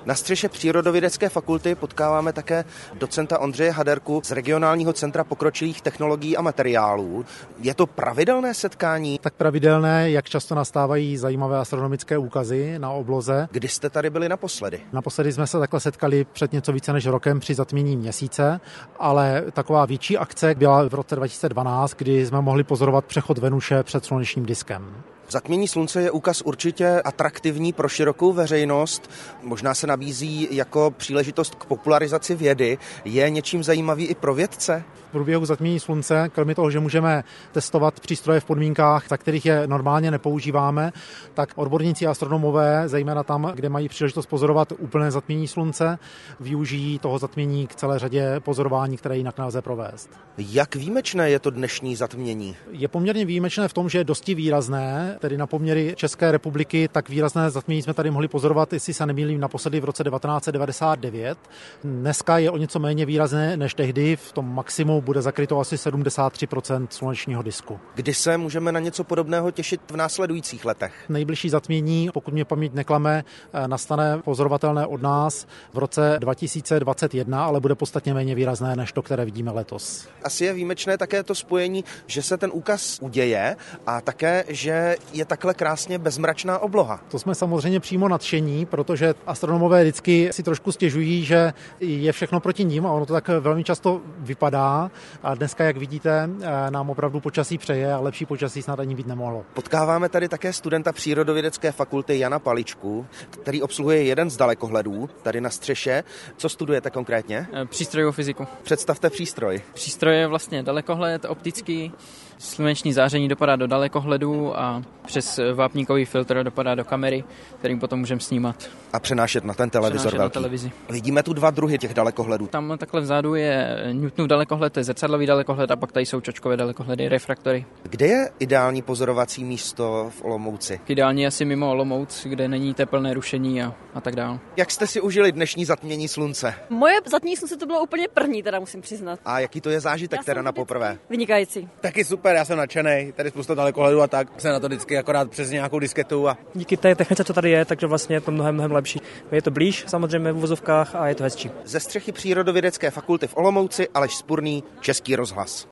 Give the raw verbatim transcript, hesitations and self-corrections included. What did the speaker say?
Na střeše Přírodovědecké fakulty potkáváme také docenta Ondřeje Haderku z Regionálního centra pokročilých technologií a materiálů. Je to pravidelné setkání? Tak pravidelné, jak často nastávají zajímavé astronomické úkazy na obloze. Kdy jste tady byli naposledy? Naposledy jsme se takhle setkali před něco více než rokem při zatmění měsíce, ale taková větší akce byla v roce dva tisíce dvanáct, kdy jsme mohli pozorovat přechod Venuše před slunečním diskem. Zatmění slunce je úkaz určitě atraktivní pro širokou veřejnost. Možná se nabízí jako příležitost k popularizaci vědy. Je něčím zajímavý i pro vědce? V průběhu zatmění slunce, kromě toho, že můžeme testovat přístroje v podmínkách, za kterých je normálně nepoužíváme, tak odborníci a astronomové, zejména tam, kde mají příležitost pozorovat úplné zatmění slunce, využijí toho zatmění k celé řadě pozorování, které jinak nelze provést. Jak výjimečné je to dnešní zatmění? Je poměrně výjimečné v tom, že je dosti výrazné, tedy na poměry České republiky, tak výrazné zatmění jsme tady mohli pozorovat, jestli se nemýlím, naposledy v roce devatenáct set devadesát devět. Dneska je o něco méně výrazné než tehdy, v tom maximu bude zakryto asi sedmdesát tři procent slunečního disku. Kdy se můžeme na něco podobného těšit v následujících letech? Nejbližší zatmění, pokud mě paměť neklame, nastane pozorovatelné od nás v roce dva tisíce dvacet jedna, ale bude podstatně méně výrazné než to, které vidíme letos. Asi je výjimečné také to spojení, že se ten úkaz uděje a také, že je takhle krásně bezmračná obloha. To jsme samozřejmě přímo nadšení, protože astronomové vždycky si trošku stěžují, že je všechno proti nim a ono to tak velmi často vypadá. A dneska, jak vidíte, nám opravdu počasí přeje a lepší počasí snad ani být nemohlo. Potkáváme tady také studenta Přírodovědecké fakulty Jana Paličku, který obsluhuje jeden z dalekohledů tady na střeše. Co studujete konkrétně? Přístrojovou fyziku. Představte přístroj. Přístroj je vlastně dalekohled optický. Sluneční záření dopadá do dalekohledu a přes vápníkový filtr dopadá do kamery, kterým potom můžeme snímat. A přenášet na ten televizor velký. Na televizi. Vidíme tu dva druhy těch dalekohledů. Tam takhle vzadu je Newtonův dalekohled, to je zrcadlový dalekohled a pak tady jsou čočkové dalekohledy, refraktory. Kde je ideální pozorovací místo v Olomouci? Ideální asi mimo Olomouc, kde není teplné rušení a, a tak dále. Jak jste si užili dnešní zatmění slunce? Moje zatmění slunce to bylo úplně první, teda musím přiznat. A jaký to je zážitek teda na poprvé? Vynikající. Taky super, já jsem nadšenej, tady spousta dalekohledů a tak. Jsem na to vždycky akorát přes nějakou disketu a díky té technice, co tady je, takže vlastně je to mnohem, mnohem lepší. Je to blíž, samozřejmě v uvozovkách a je to hezčí. Ze střechy Přírodovědecké fakulty v Olomouci Aleš Spurný, Český rozhlas.